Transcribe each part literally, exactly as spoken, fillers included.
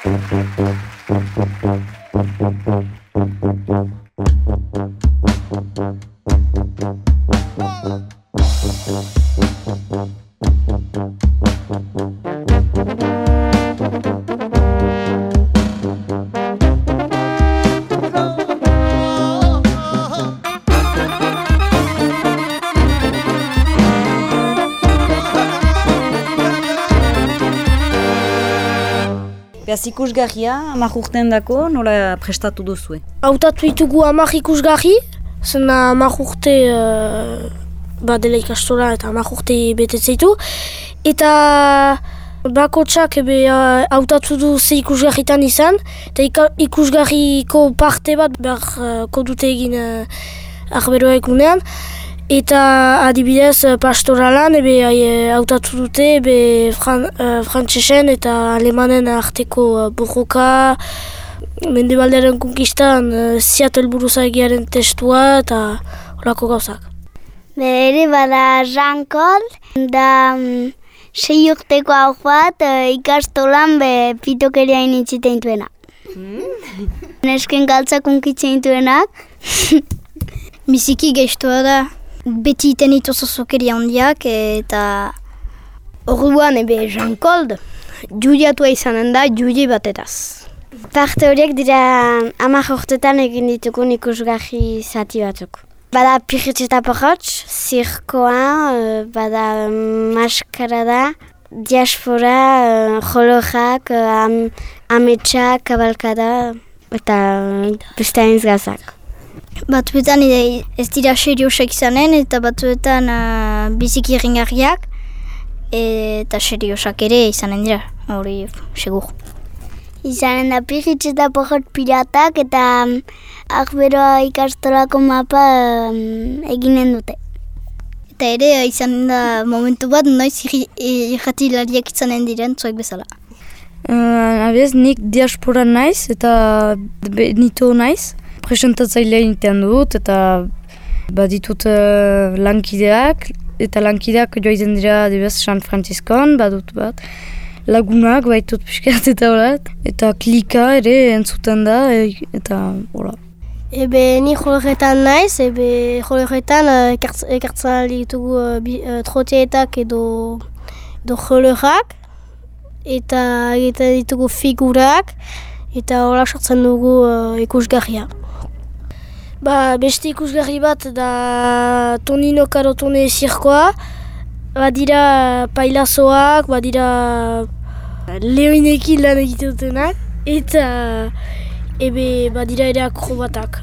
Beaz ikusgarria, hamar urtean dako, nola prestatu duzue? Hautatu ditugu hamar ikusgarri, zena hamar urte uh, ba dela ikastola eta hamar urte betetzeitu. Eta bakotsak ebe hautatu du ze ikusgarritan izan, eta ikusgarriko parte bat beharko uh, dute egin uh, arberoa ekunean. Eta adibidez pastoralan ebe hautatu dute ebe fran, uh, frantsesen eta alemanen arteko uh, borroka, Mendebaldearen konkistan uh, Seattle buruzagiaren testua eta horako gauzak. Bere bada Jean-Col, da um, sei urteko hau bat uh, ikastolan be pitokeria initzitein duena. Mm. Nesken galtzak unkitzen duenak. Biziki geiztua da. Beti iten itozo zokeria hondiak eta orduan ebe Jean-Cold judiatua izanen da judi batetaz. Parte horiek dira hamar urtetan egin ditugun ikusgarri zati batzuk. Bada Pirritx eta Porrotx, zirkoa, bada maskarada, diaspora, jolojak, am, ametsak, kabalkada eta beste hainz gazak. Batzuetan ez dira seriosak izanen eta batzuetan uh, biziki ringarriak eta seriosak ere izanen dira, hori segur. Izanen da Pirritx eta Porrotx piratak eta um, Arberoa ikastolako mapa um, eginen dute. Eta ere izanen da momentu bat noiz irratilariak izanen diren zuek bezala. Uh, Abiez, nik diaspora naiz eta benito naiz. Presentatzailea intean dut eta baditut uh, lankideak eta lankideak joaiten dira adibidez San Franciscon, badut bat lagunak baitut piskat eta horat eta klika ere entzuten da e, eta hola. Ebe ni joloretan naiz, ebe joloretan uh, ekartzen ditugu uh, uh, trotietak edo, edo jolorak eta egiten ditugu figurak eta hola sortzen dugu uh, ikusgarria. Ba, beste ikusgarri bat da Tonino Karotone zirkoa, badira pailazoak, badira lehoinekin lan egiten dutenak, eta ebe badira ere akrobatak.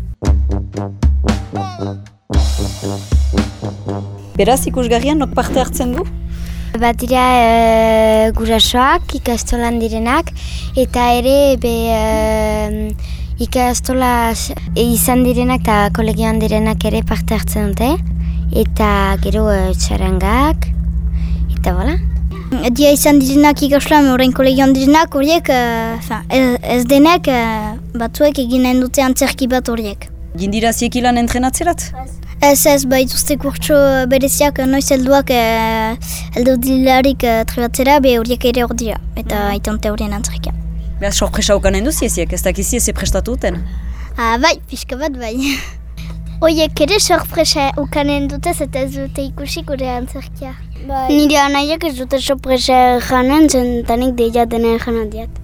Beraz ikusgarrian nok parte hartzen du? Badira e, gurasoak, ikastolan direnak, eta ere ebe e, ikastola izan direnak eta kolegioan direnak ere parte hartzen dute. Eta gero e, txarangak, eta bola. Dia izan direnak ikastolan, orain kolegioan direnak horiek, e, ez, ez denek e, batzuek eginen dute antzerki bat horiek. Gindira ziekilan entrenatzerat? Ez ez, baituzte kurtso bereziak noiz helduak e, heldu dilarik e, trebatzera, be horiek ere hor dira, eta aitonte horien antzerkia. Beaz, sorpresa ukanen duziesiek, ez dakizi ez prestatu duten? Ah, bai, pixka bat bai. Horiek ere sorpresa ukanen dutez eta ez dute ikusi gure antzerkia. Bai. Nire anaiak ez dute sorpresa janen, zentanik deia denen janadiat.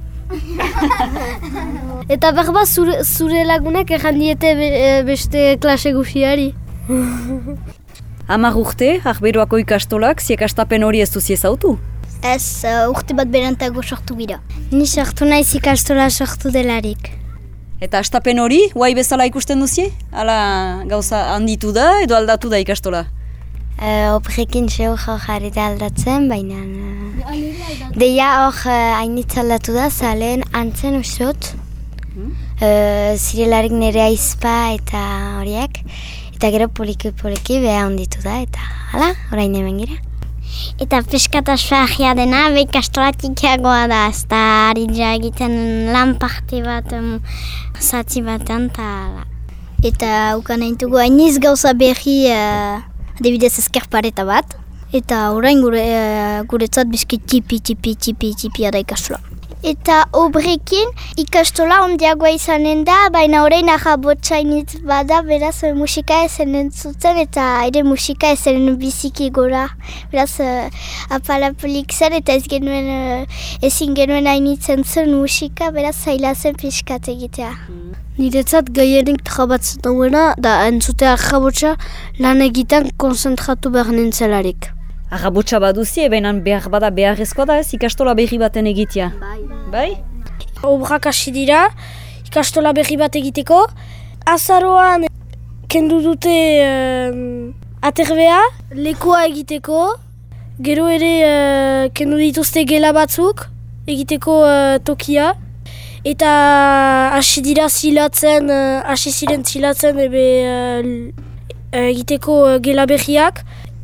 Eta berba zure, zure lagunek erran diete be, beste klase guziari. Hamar urte, Arberoako ikastolak, ziekastapen hori ez duzi ezautu? Ez, uh, urte bat berantago sortu bira. Ni sortu naiz ikastola sortu delarik. Eta astapen hori, guai bezala ikusten duzie? Hala gauza handitu da edo aldatu da ikastola? Uh, Oprekin zeu jarri da aldatzen, baina... Uh, deia hor hainitz uh, aldatu da, zalen antzen usot. Hmm? Uh, zirelarik nire aizpa eta horiek. Eta gero poliki-poliki beha handitu da, eta hala, orain hemen gira. Eta peskatazfagia dena, be ikastolatik egoa da, ez da haritza egiten lan parte bat, um, zati batean, eta hala. Eta ukan eintugu hainiz gauza berri, uh, adibidez ezkerpareta bat. Eta orain gure, uh, guretzat bizki tipi, tipi, tipi, tipi da ikastola. Eta obrekin ikastola ondiagoa izanen da, baina orain ahabotsainitz bada, beraz musika ezen entzuten eta ere musika ezen biziki gora. Beraz apalapulik zen eta ez genuen, ezin genuen hainitzen zen musika, beraz zaila zen pixkat egitea. Niretzat gaienik trabatzen dauena, da entzutea ahabotsa lan egiten konzentratu behar nintzelarik. Arrabotsa baduzie, baina behar bada beharrezkoa da ez ikastola berri baten egitea. Bai? Bai? Obrak hasi dira, ikastola berri bat egiteko. Azaroan kendu dute um, aterbea, lekua egiteko. Gero ere uh, kendu dituzte gela batzuk egiteko uh, tokia. Eta hasi dira zilatzen, uh, hasi ziren zilatzen ebe uh, egiteko uh, gela berriak.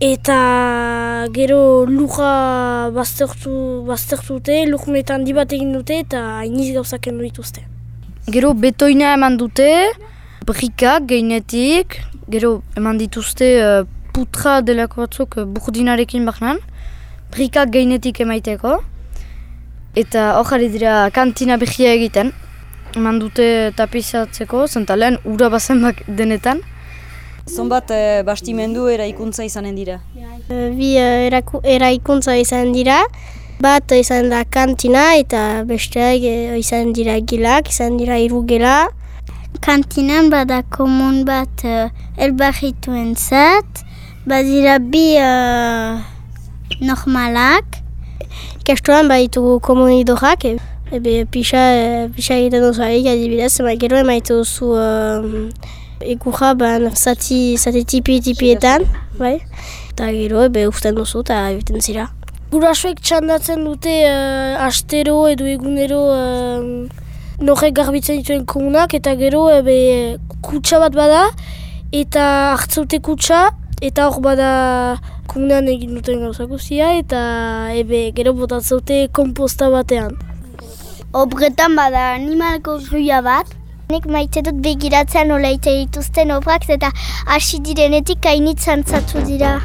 Eta gero luja baztertu, baztertute, lujmetan handi bat egin dute eta hainiz gauzak kendu dituzte. Gero betoina eman dute, brikak gainetik, gero eman dituzte uh, putra delako batzuk uh, burdinarekin baknan, brikak gainetik emaiteko. Eta hor jarri dira kantina behia egiten, eman dute tapizatzeko, zenta lehen ura bazen bak denetan. Zonbat e, bastimendu eraikuntza izanen dira? Bi eraku, eraikuntza izan dira, bat izan da kantina eta besteak izan dira gilak, izan dira hiru gela. Kantinan bada komun bat uh, elbarrituen zat, badira bi uh, normalak. Ikastolan baditugu komunidorak, e, ebe pixa, pixa egiten duzuarik adibidez, ema gero emaitu duzu uh, Ekurra ban zati, zati tipi-tipietan, bai? Eta gero ebe usten duzu eta egiten zira. Gurasoek txandatzen dute uh, astero edo egunero uh, norek garbitzen dituen komunak eta gero ebe kutsa bat bada eta hartzaute kutsa eta hor bada komunan egin duten gauza guztia eta ebe gero botatzaute komposta batean. Obretan bada animalko gruia bat. Nik maite dut begiratzen nola ite dituzten obrak eta hasi direnetik hainitzen zatu dira.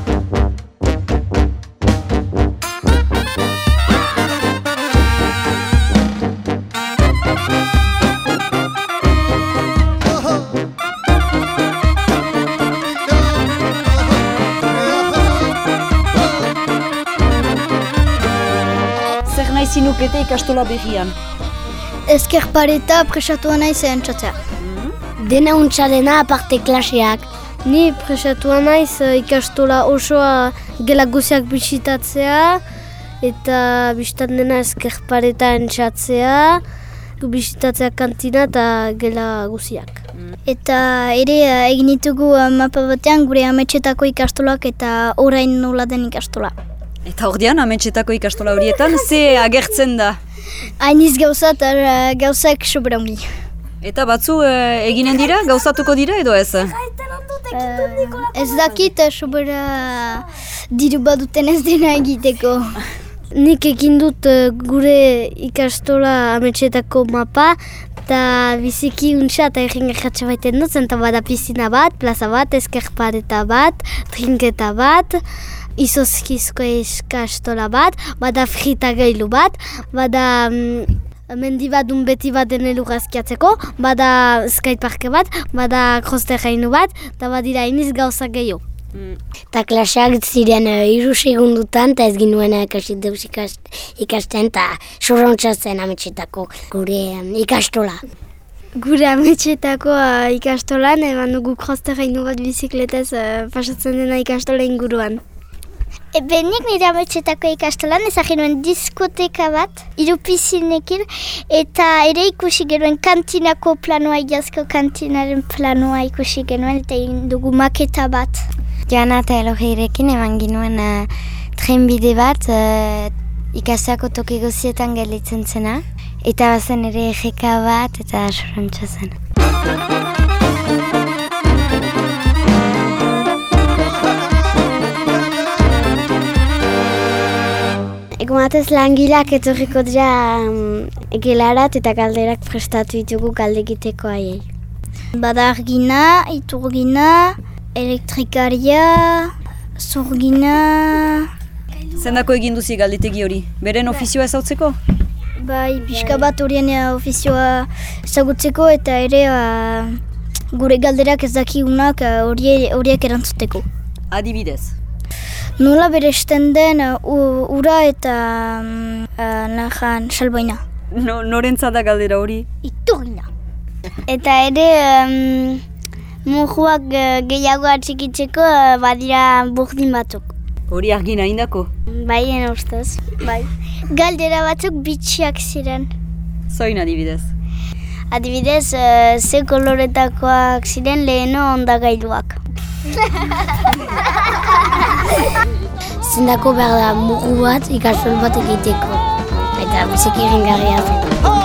Zer nahi zinukete ikastola berrian? Ezker pareta presatua nahi zen txatzea. Mm-hmm. Dena untsa dena aparte klaseak. Ni presatua naiz ikastola osoa gela guziak bisitatzea eta bisitatzen dena ezker pareta entxatzea, bisitatzea kantina eta gela guziak. Mm. Eta ere egin ditugu mapa batean gure ametxetako ikastolak eta orain nola den ikastola. Eta ordean ametxetako ikastola horietan, ze agertzen da? Hainiz gauza eta gauzak sobraungi. Eta batzu e, eginen dira, gauzatuko dira edo ez? Uh, ez dakit sobera diru baduten ez dena egiteko. Nik egin dut gure ikastola ametxetako mapa eta biziki untsa eta egin gerratxe baiten dut, zenta bada pizina bat, plaza bat, ezkerpareta bat, trinketa bat, izozkizko ikastola bat, bada fritagailu bat, bada mm, mendi bat dun beti bat den elugazkiatzeko, bada skateparke bat, bada krosterrainu bat, eta badira iniz gauzak gehiago. Eta klaseak ziren hiru segundutan eta ez ginuen ikasit deus ikasten eta sorrontzatzen ametxetako gure ikastola. Gure ametxetako uh, ikastolan, eman dugu krosterrainu bat bizikletaz uh, pasatzen dena ikastola inguruan. Ebe nik nire ametxetako ikastolan ezagin nuen diskoteka bat, hiru pizinekin, eta ere ikusi genuen kantinako planoa, iazko kantinaren planoa ikusi genuen, eta egin dugu maketa bat. Joana eta Elogirekin eman ginuen uh, trenbide bat uh, ikasteako toki guzietan gelditzen zena, eta bazen ere ejeka bat eta sorrontza zen. Egun batez langileak etorriko dira um, gelarat eta galderak prestatu ditugu galde egiteko haiei. Bada argina, iturgina, elektrikaria, zurgina... Zendako egin duzi galdetegi hori? Beren ofizioa ezautzeko? Bai, pixka bat horien ofizioa ezagutzeko eta ere uh, gure galderak ez dakigunak horiek uh, erantzuteko. Adibidez? Nola beresten den uh, ura eta um, uh, nahan salbaina. No, norentzat da galdera hori? Iturgina. Eta ere um, mujuak uh, gehiago atxikitzeko uh, badira burdin batzuk. Hori argi nahi indako? Baien ustez, bai. Galdera batzuk bitxiak ziren. Zoin adibidez? Adibidez, uh, ze koloretakoak ziren leheno ondagailuak. Zendako behar da mugu bat ikasol bat egiteko. Eta biziki egingarria zen.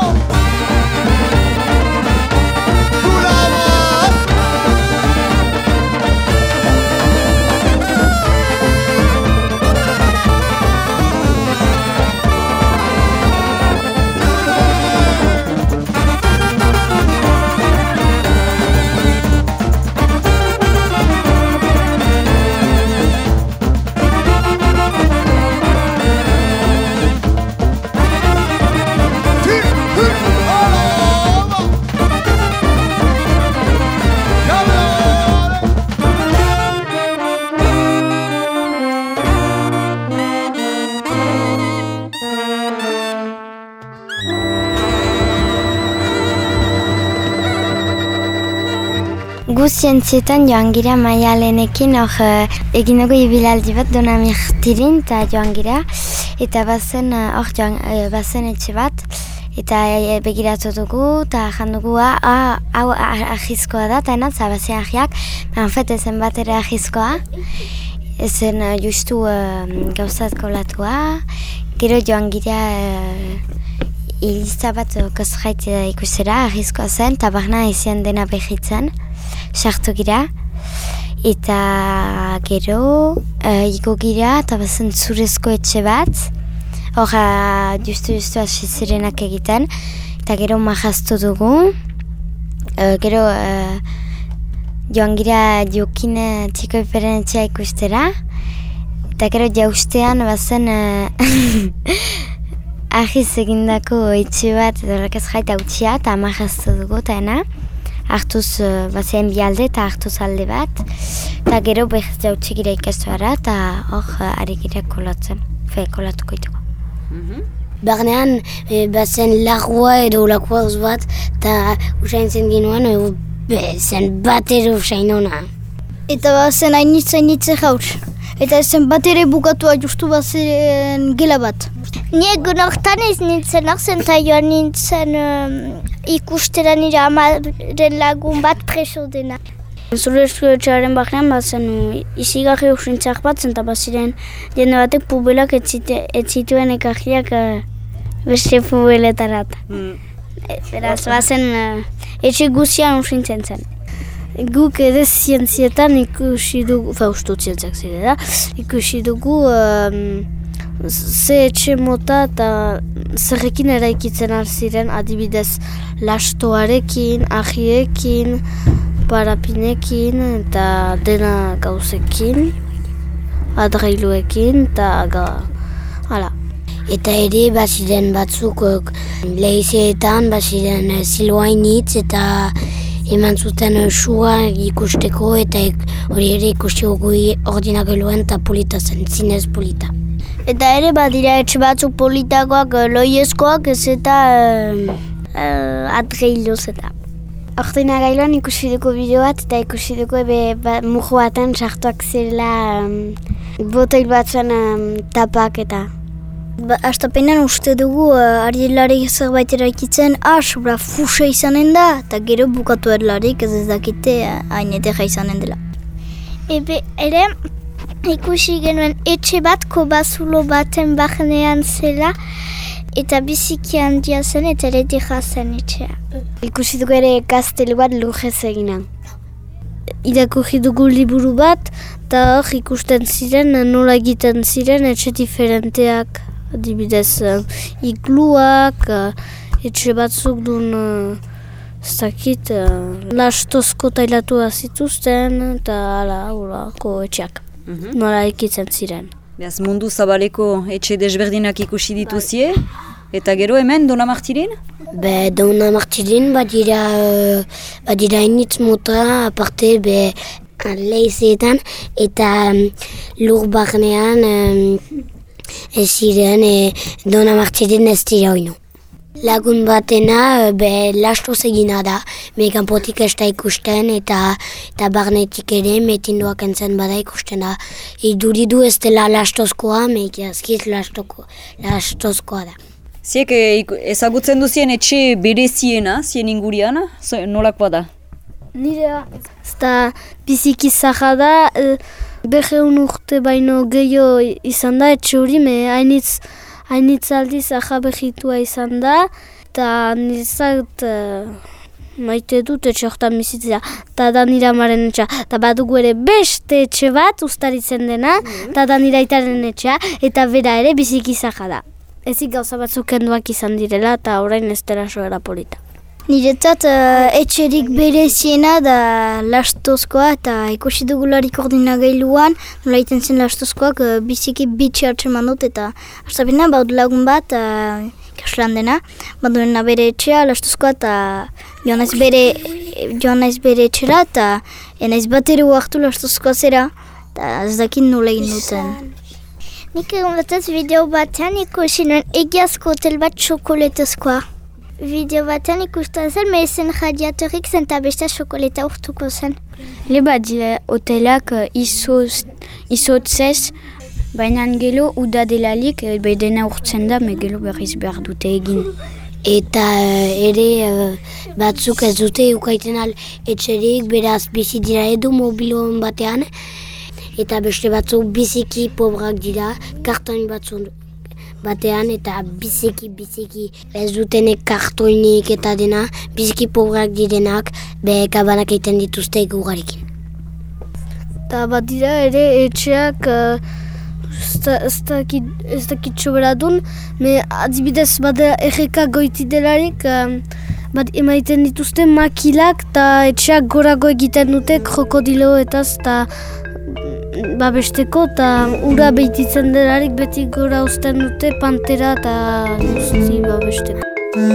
Gu zientzietan joan gira Maialenekin hor egin dugu ibilaldi bat Donamirtirin eta joan gira. Eta bazen hor joan bazen etxe bat eta begiratu dugu eta jandugu hau ahizkoa da eta enatza bazen ahiak. Hanfet ezen bat ere ahizkoa. Ezen justu gauzat kolatua. Gero joan gira ilista bat kozjait ikustera ahizkoa zen eta barna izan dena behitzen. Sartu gira, eta gero uh, iko gira, eta bazen zurezko etxe bat, hor uh, justu-justu hasi zirenak egiten, eta gero majaztu dugu, uh, gero uh, joan gira jokin uh, txiko iperen etxea ikustera, eta gero jaustean bazen uh, ahiz egindako etxe bat, edo rakaz jaita utxia, eta majaztu dugu, eta ena. Hartuz uh, bazen bi alde eta hartuz alde bat. Eta gero behaz jautsi gira ikastuara eta hor uh, ari gira kolatzen. Fe, kolatuko ituko. Mm-hmm. Barnean e, bazen lagua edo lakoa uz bat eta usain zen ginoan e, zen bat ere usain hona. Eta bazen hainitza hainitza jautz. Eta zen bat ere bukatua justu bazen gela bat. Ni egun hortan ez nintzen hor zen eta joan nintzen um, ikustera nire amaren lagun bat preso dena. Zure eskuetxearen bajean bazen izigarri usintzak bat zen eta baziren jende batek pubelak ez zituen ekarriak uh, beste pubeletarat. Mm. E, beraz bazen uh, etxe guzian usintzen zen. Guk ere zientzietan ikusi dugu, faustu zientziak zire da, ikusi dugu um, ze etxe mota eta zerrekin eraikitzen ziren, adibidez lastoarekin, ahiekin, parapinekin eta dena gauzekin, adreiluekin eta ga, hala. Eta ere baziren batzuk lehizeetan, baziren ziloainitz eta eman zuten sua ikusteko eta hori ere ikusteko gui ordinageloen eta polita zen, zinez polita. Eta ere badira etxe batzuk politakoak, loiezkoak ez eta uh, uh, adreiloz eta. Ordinagailoan ikusi dugu bideo bat eta ikusi dugu ebe ba, mujo baten sartuak zirela um, botoil batzuen um, tapak eta. Ba, Astapenean uste dugu uh, arielarik zerbait eraikitzen asura fusa izanen da eta gero bukatu erlarik ez ez dakite hain edera izanen dela. Ebe ere ikusi genuen etxe bat kobazulo baten barnean zela eta biziki handia zen eta ere dira zen etxea. Ikusi dugu ere kastelu bat lujez egina. Irakurri dugu liburu bat eta hor ikusten ziren nola egiten ziren etxe diferenteak. Adibidez uh, igluak, uh, etxe batzuk duen uh, ez dakit, uh, lastozko tailatua zituzten eta ala horako etxeak. Nola ekitzen ziren. Beaz, mundu zabaleko etxe desberdinak ikusi dituzie, Eta gero hemen, Dona Martirin? Be, Dona Martirin badira, uh, badira initz mota, aparte, be, leizeetan, eta um, lur barnean, um, ez ziren, e, Dona Martirin ez dira oinu. Lagun batena, be, lastoz egina da, me kanpotik ez da ikusten, eta, eta barnetik ere, metinduak entzen bada ikusten da. Iduridu ez dela lastozkoa, meik azkiz lastozkoa da. Ziek ezagutzen duzien etxe bereziena, zien inguriana, nolakoa da? Nirea, ez da biziki zaha da, e, beheun urte baino gehiago izan da, etxe hori, me hainitz, hainitz aldiz zaha behitua izan da, eta nizat e, maite dut etxe horretan bizitzea, eta da nire amaren etxea, eta badugu ere beste etxe bat ustaritzen dena, eta da nire aitaren etxea, eta bera ere biziki zaha da. Ezik gauza batzuk kenduak izan direla, eta orain ez dela soera polita. Niretzat uh, etxerik bereziena da lastozkoa eta ikusi dugularik ordinagailuan nola iten zen lastozkoak uh, biziki bitxi hartzen mandut eta hartzapena baut lagun bat uh, ikaslan dena baduena bere etxea lastozkoa eta joan naiz bere, joan naiz bere etxera eta enaiz bat ere hartu lastozkoa zera eta ez dakit nola egin duten. Nik egon batez bideo batean ikusi nuen egiazko hotel bat xokoletezkoa. Bideo batean ikusten zen, mehezen radiatorik zen eta besta xokoleta urtuko zen. Le bat dira hotelak izotzez, baina gelo uda delalik bedena urtzen da, me gelo berriz behar dute egin. Eta uh, ere uh, batzuk ez dute ukaiten al etxerik, beraz bizi dira edo mobiloan batean, eta beste batzuk biziki pobrak dira, karton batzuk batean, eta biziki, biziki ez dutenek kartoinik eta dena, biziki pobrak direnak, be kabanak egiten dituzte gugarekin. Eta bat dira ere etxeak uh, ez dakit soberadun, me adibidez bada erreka goiti delarik, um, bat emaiten dituzte makilak eta etxeak gorago egiten dute krokodilo eta eta babesteko eta ura behititzen delarik beti gora uzten dute pantera eta guzti babesteko.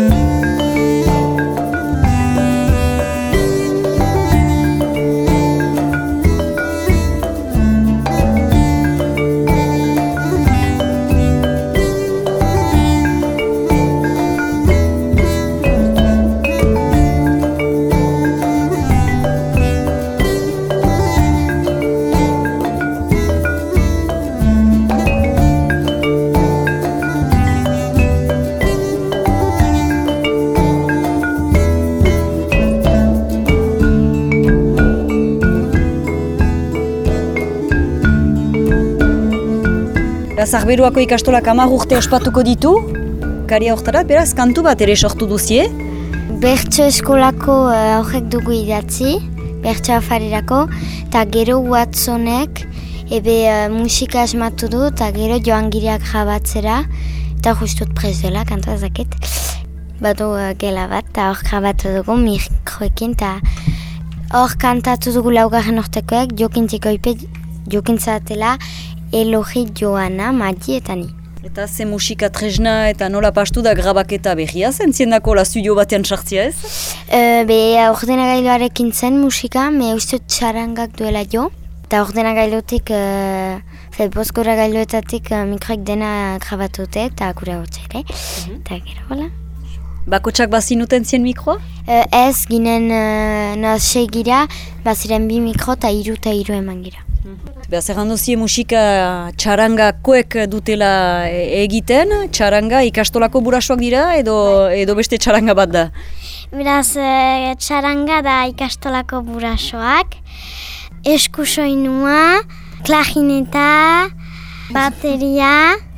Zarberuako ikastolak hamar urte ospatuko ditu, karia hortara, beraz, kantu bat ere sortu duzie. Bertso eskolako horrek uh, dugu idatzi, bertso afarirako, eta gero Watsonek ebe uh, musika asmatu du, eta gero joan gireak jabatzera, eta justut prez dela, kantu azaket. Badu uh, gela bat, eta hor jabatu dugu mikroekin, eta hor kantatu dugu laugarren ortekoek, jokintzeko ipe, jokintzatela, Elogi Joana, Madi eta ni. Eta ze musika tresna eta nola pastu da grabaketa behia zen, ziendako la studio batean sartzia ez? Uh, be, ordenagailuarekin zen musika, me uste txarangak duela jo. Eta ordenagailutik, uh, felbozkora gailuetatik uh, mikroek dena grabatute eta kura hotzere. Mm-hmm. Eta gero, hola. Bakotsak bazinuten zien mikroa? Uh, ez, ginen uh, nahasei gira, baziren bi mikro eta iru eta iru eman gira. Beaz, errandozie musika txarangakoek dutela egiten, txaranga ikastolako burasoak dira edo, edo beste txaranga bat da? Beraz, txaranga da ikastolako burasoak, eskusoinua, klarineta, bateria.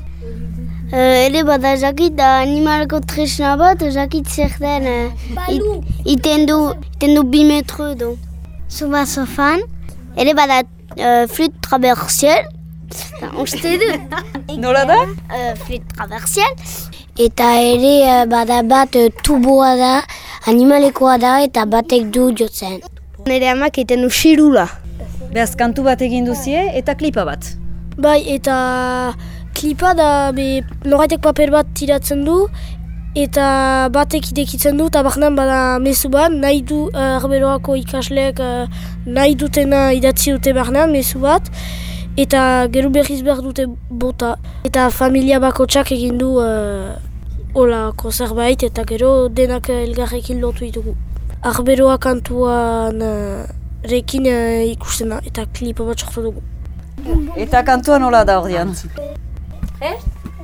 Uh, ere bada jakit da animaleko tresna bat, jakit zer den uh, iten du, iten du bi metro edo. Zuba sofan. Ere bada Uh, flûte traversiel. Uste du. Nola da? Uh, flûte traversiel. Eta ere uh, bada bat uh, tuboa da, animalekoa da eta batek du jotzen. Nire amak egiten du xirula. Beaz, kantu bat egin duzie eta klipa bat. Bai, eta klipa da be, noraitek paper bat tiratzen du eta batek idekitzen du, eta barnean bada mezu bat, nahi du uh, Arberoako ikasleek uh, nahi dutena idatzi dute barnean mezu bat, eta gero berriz behar dute bota. Eta familia bakotsak egin du uh, olako zerbait, eta gero denak elgarrekin lotu ditugu. Arberoa kantuan uh, rekin uh, ikusten da, eta klipa bat sortu dugu. Eta kantua nola da ordean? Eh?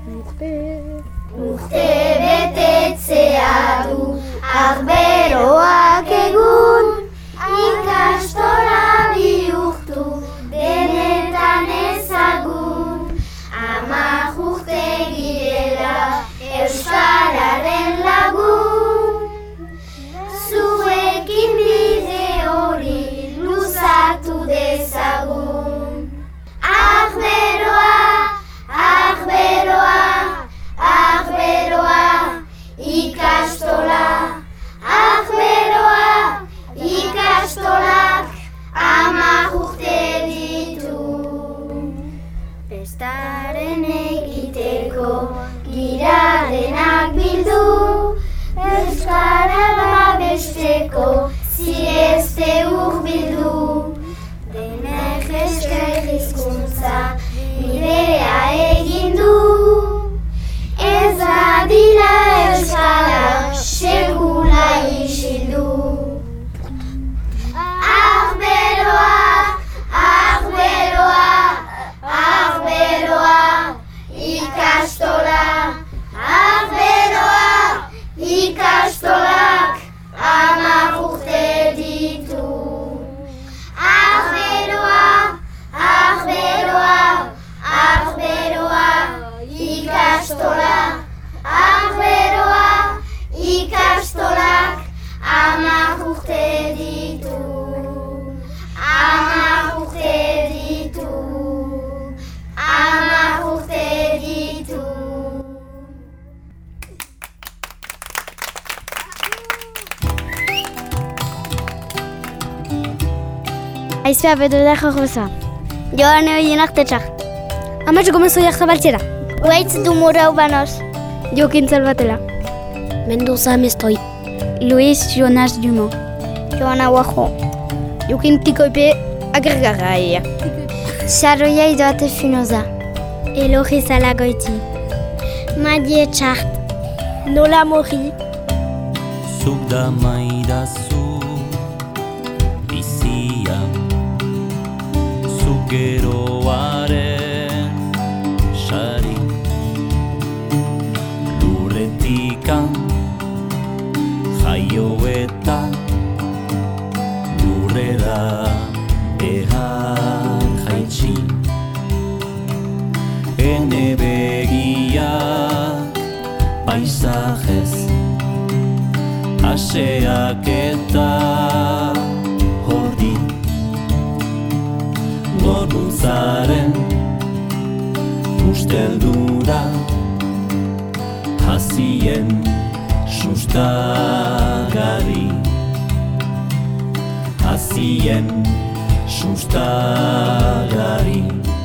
Urte betetzea du Arberoak egun, ikastola bihurtu denetan ezagun. Amak urte girela euskararen lagun, zuekin bide hori luzatu dezagun. Arberoa, Arberoa, Arberoa, ikastola, Arberoa, ikastolak amak urte ditu. Festaren egiteko gira denak bildu, euskara babesteko ziezte urbildu. Denek esker hizkuntza bidea egin du, ez badira euskara sekula isildu. Arberoa, Arberoa, Arberoa, ikastola, Arberoa, ikastolak amak urte ditu. Arberoa, Arberoa, Arberoa, ikastola, Arberoa, ikastolak amak urte ditu. Amak urte ditu. Amak urte ditu. Aizpea bedo da jojoza. Joan egin artetxak. Amatxo komenzo jarta baltzera. Uaitz du murau banoz. Jokin Salvatela. Mendoza Mestoi. Luis Jonas Dumont. Joana Guajo. Jokin Tikoipe agergarraia. Sarroia Idoate Finoza. Elogi Zalagoiti. Madie Txart. Nola Mori. Zuk da maidazu bizia, zuk geroaren sari. Lurretikan jaio eta lurrera behar jaitsi. Ene begiak paisajez aseak eta hordi, gorputzaren usteldura hazien sustagari, hazien sustagari.